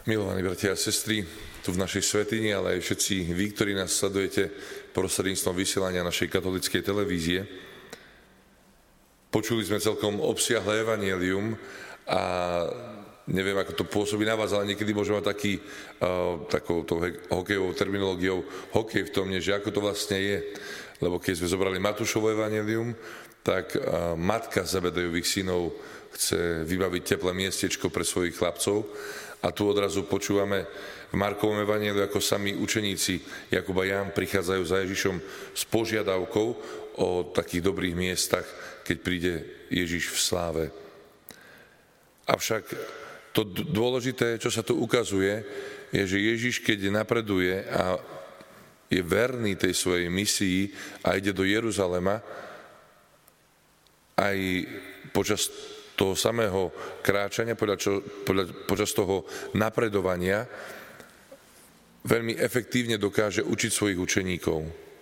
Milovaní bratia a sestry, tu v našej svätyni, ale aj všetci vy, ktorí nás sledujete prostredníctvom vysielania našej katolíckej televízie. Počuli sme celkom obsiahle evanjelium a neviem, ako to pôsobí na vás, ale niekedy môžeme mať takouto hokejovou terminológiou hokej v tom, že ako to vlastne je. Lebo keď sme zobrali Matúšovo evanjelium, tak matka Zebedejových synov chce vybaviť teplé miestečko pre svojich chlapcov. A tu odrazu počúvame v Markovom evanjeliu, ako sami učeníci Jakub a Ján prichádzajú za Ježišom s požiadavkou o takých dobrých miestach, keď príde Ježiš v sláve. Avšak to dôležité, čo sa tu ukazuje, je, že Ježiš, keď napreduje a je verný tej svojej misii a ide do Jeruzalema, aj počas toho samého kráčania, počas toho napredovania veľmi efektívne dokáže učiť svojich učeníkov.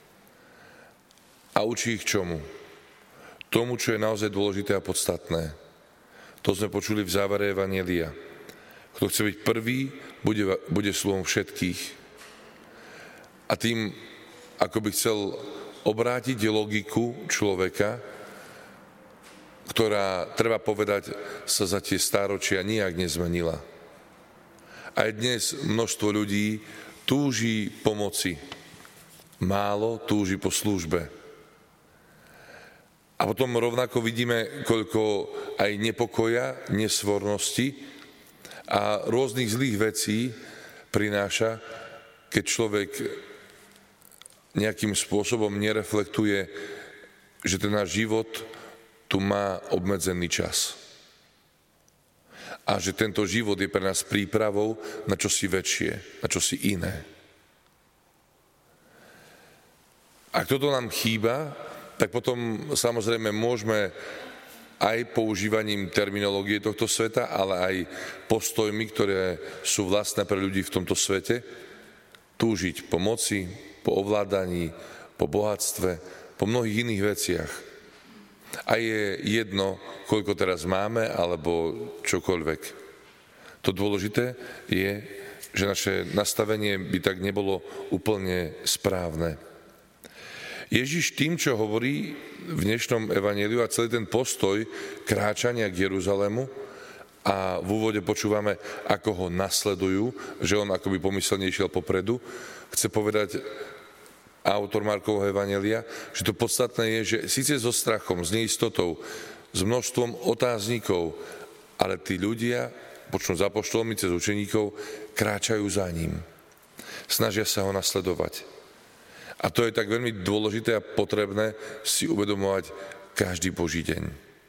A učí ich čomu? Tomu, čo je naozaj dôležité a podstatné. To sme počuli v závere evanjelia. Kto chce byť prvý, bude sluhom všetkých. A tým, ako by chcel obrátiť logiku človeka, ktorá, treba povedať, sa za tie stáročia nijak nezmenila. Aj dnes množstvo ľudí túži pomoci, málo túži po službe. A potom rovnako vidíme, koľko aj nepokoja, nesvornosti a rôznych zlých vecí prináša, keď človek nejakým spôsobom nereflektuje, že ten náš život tu má obmedzený čas. A že tento život je pre nás prípravou na čosi väčšie, na čosi iné. Ak toto nám chýba, tak potom samozrejme môžeme aj používaním terminológie tohto sveta, ale aj postojmi, ktoré sú vlastné pre ľudí v tomto svete, túžiť po moci, po ovládaní, po bohatstve, po mnohých iných veciach. A je jedno, koľko teraz máme, alebo čokoľvek. To dôležité je, že naše nastavenie by tak nebolo úplne správne. Ježiš tým, čo hovorí v dnešnom evanjeliu a celý ten postoj kráčania k Jeruzalému, a v úvode počúvame, ako ho nasledujú, že on akoby pomyselne išiel popredu, chce povedať autor Markovho evanjelia, že to podstatné je, že síce so strachom, s neistotou, s množstvom otáznikov, ale tí ľudia, počnú za apoštolmi cez učeníkov, kráčajú za ním. Snažia sa ho nasledovať. A to je tak veľmi dôležité a potrebné si uvedomovať každý Boží deň.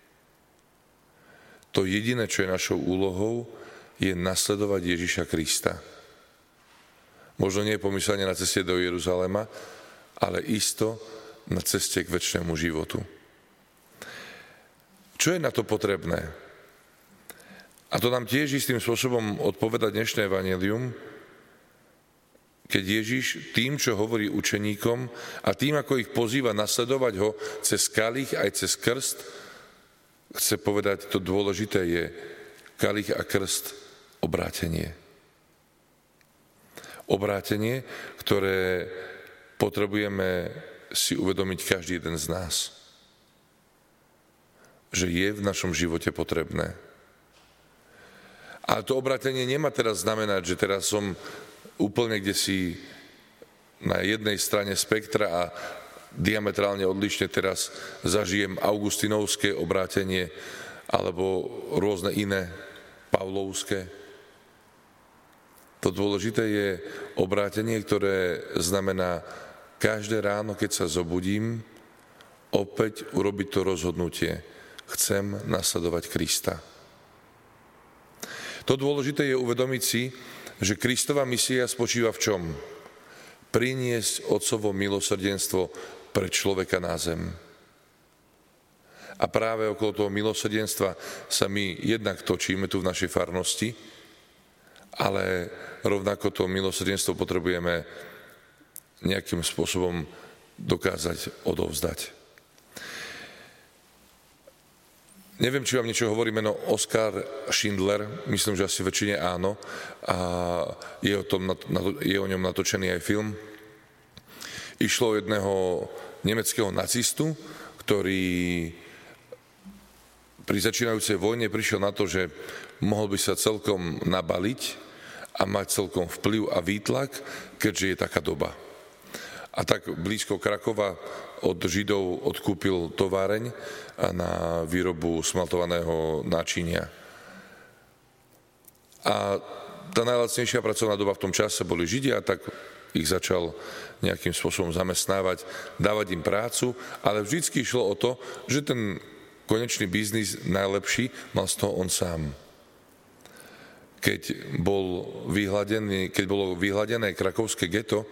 To jediné, čo je našou úlohou, je nasledovať Ježiša Krista. Možno nie pomyslenie na ceste do Jeruzalema, ale isto na ceste k večnému životu. Čo je na to potrebné? A to nám tiež istým spôsobom odpoveda dnešné evanjelium, keď Ježiš tým, čo hovorí učeníkom a tým, ako ich pozýva nasledovať ho cez kalich aj cez krst, chce povedať, to dôležité je kalich a krst, obrátenie. Obrátenie, ktoré potrebujeme si uvedomiť každý jeden z nás. Že je v našom živote potrebné. Ale to obrátenie nemá teraz znamenať, že teraz som úplne kdesi na jednej strane spektra a diametrálne odlišne teraz zažijem augustinovské obrátenie alebo rôzne iné pavlovské. To dôležité je obrátenie, ktoré znamená každé ráno, keď sa zobudím, opäť urobiť to rozhodnutie. Chcem nasledovať Krista. To dôležité je uvedomiť si, že Kristova misia spočíva v čom? Priniesť Otcovo milosrdenstvo pre človeka na zem. A práve okolo toho milosrdenstva sa my jednak točíme tu v našej farnosti, ale rovnako to milosrdenstvo potrebujeme nejakým spôsobom dokázať odovzdať. Neviem, či vám niečo hovorí meno Oskar Schindler, myslím, že asi väčšine áno. A je o ňom natočený aj film. Išlo o jedného nemeckého nacistu, ktorý pri začínajúcej vojne prišiel na to, že mohol by sa celkom nabaliť a mať celkom vplyv a výtlak, keďže je taká doba. A tak blízko Krakova od Židov odkúpil továreň na výrobu smaltovaného náčinia. A tá najlacnejšia pracovná doba v tom čase boli Židia, tak ich začal nejakým spôsobom zamestnávať, dávať im prácu, ale vždycky išlo o to, že ten konečný biznis najlepší mal z toho on sám. Keď bolo vyhladené krakovské geto,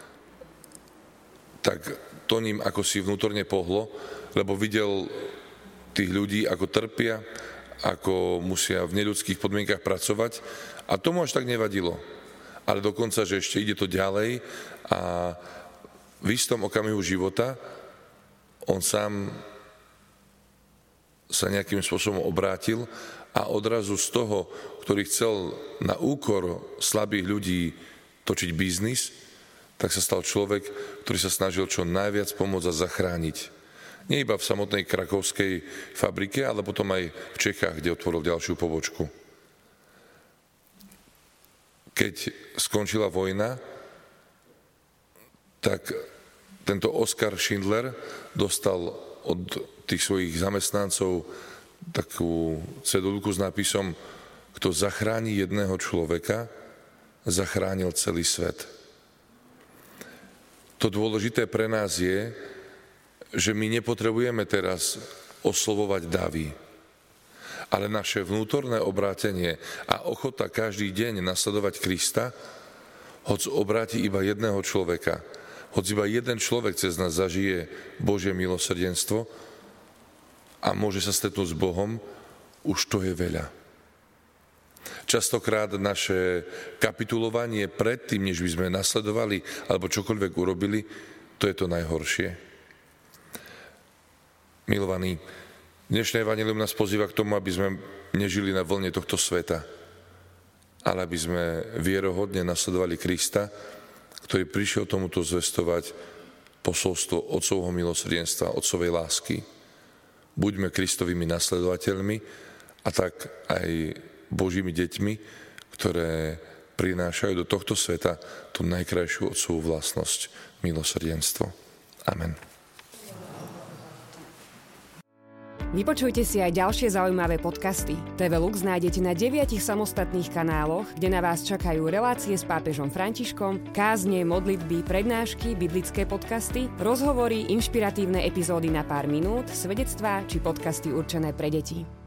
tak to ním ako si vnútorne pohlo, lebo videl tých ľudí, ako trpia, ako musia v neľudských podmienkach pracovať a tomu až tak nevadilo. Ale dokonca, že ešte ide to ďalej a v istom okamihu života on sám sa nejakým spôsobom obrátil a odrazu z toho, ktorý chcel na úkor slabých ľudí točiť biznis, tak sa stal človek, ktorý sa snažil čo najviac pomôcť a zachrániť. Nie iba v samotnej krakovskej fabrike, ale potom aj v Čechách, kde otvoril ďalšiu pobočku. Keď skončila vojna, tak tento Oskar Schindler dostal od tých svojich zamestnancov takú cedulku s nápisom: kto zachráni jedného človeka, zachránil celý svet. To dôležité pre nás je, že my nepotrebujeme teraz oslovovať davy, ale naše vnútorné obrátenie a ochota každý deň nasledovať Krista, hoď obráti iba jedného človeka, hoď iba jeden človek cez nás zažije Božie milosrdenstvo a môže sa stretnúť s Bohom, už to je veľa. Častokrát naše kapitulovanie predtým, než by sme nasledovali alebo čokoľvek urobili, to je to najhoršie. Milovaní, dnešné evanjelium nás pozýva k tomu, aby sme nežili na vlne tohto sveta, ale aby sme vierohodne nasledovali Krista, ktorý prišiel tomuto zvestovať posolstvo Otcovho milosrdenstva, Otcovej lásky. Buďme Kristovými nasledovateľmi a tak aj Božími deťmi, ktoré prinášajú do tohto sveta tú najkrajšiu Otcovú vlastnosť, milosrdenstvo. Amen. Vypočujte si aj ďalšie zaujímavé podcasty. TV Lux nájdete na 9 samostatných kanáloch, kde na vás čakajú relácie s pápežom Františkom, kázne, modlitby, prednášky, biblické podcasty, rozhovory, inšpiratívne epizódy na pár minút, svedectvá či podcasty určené pre deti.